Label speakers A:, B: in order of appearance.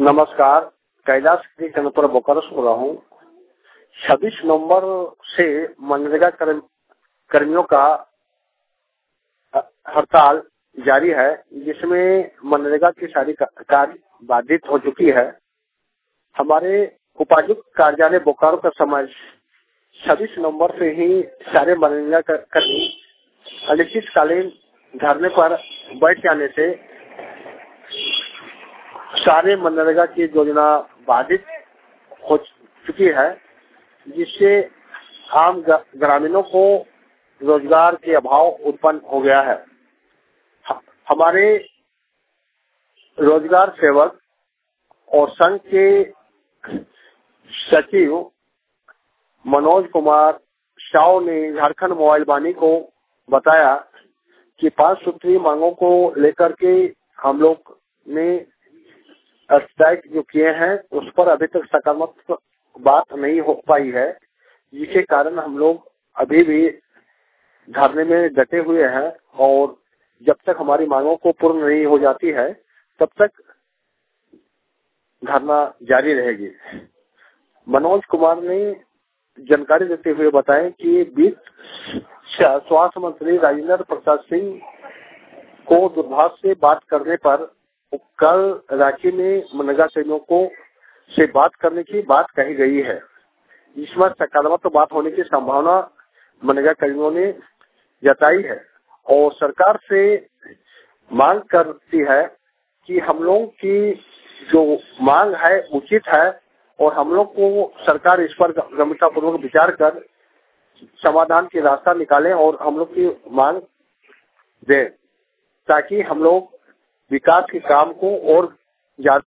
A: नमस्कार, कैलाश के चैनल पर बोकारो से बोल रहा हूँ। 26 नवंबर से मनरेगा कर्मियों का हड़ताल जारी है, जिसमें मनरेगा की सारी कार्य बाधित हो चुकी है। हमारे उपायुक्त कार्यालय बोकारो का समय 26 नवंबर से ही सारे मनरेगा कर्मी अनिश्चितकालीन धरने पर बैठ जाने से सारे मनरेगा की योजना बाधित हो चुकी है, जिससे आम ग्रामीणों को रोजगार के अभाव उत्पन्न हो गया है। हमारे रोजगार सेवक और संघ के सचिव मनोज कुमार शाह ने झारखंड मोबाइल वाणी को बताया कि 5 सूत्री मांगों को लेकर के हम लोग ने स्ट्राइक जो किए हैं उस पर अभी तक सकारात्मक बात नहीं हो पाई है, जिसके कारण हम लोग अभी भी धरने में डटे हुए हैं और जब तक हमारी मांगों को पूर्ण नहीं हो जाती है तब तक धरना जारी रहेगी। मनोज कुमार ने जानकारी देते हुए बताया कि बीच स्वास्थ्य मंत्री राजेंद्र प्रसाद सिंह को दूरभाष से बात करने पर कल रांची में मनरेगा कर्मियों से बात करने की बात कही गई है। इसमें सकारात्मक बात होने की संभावना मनरेगा कर्मियों ने जताई है और सरकार से मांग करती है कि हम लोग की जो मांग है उचित है और हम लोग को सरकार इस पर गंभीरतापूर्वक विचार कर समाधान की रास्ता निकाले और हम लोग की मांग दे, ताकि हम लोग विकास के काम को और ज्यादा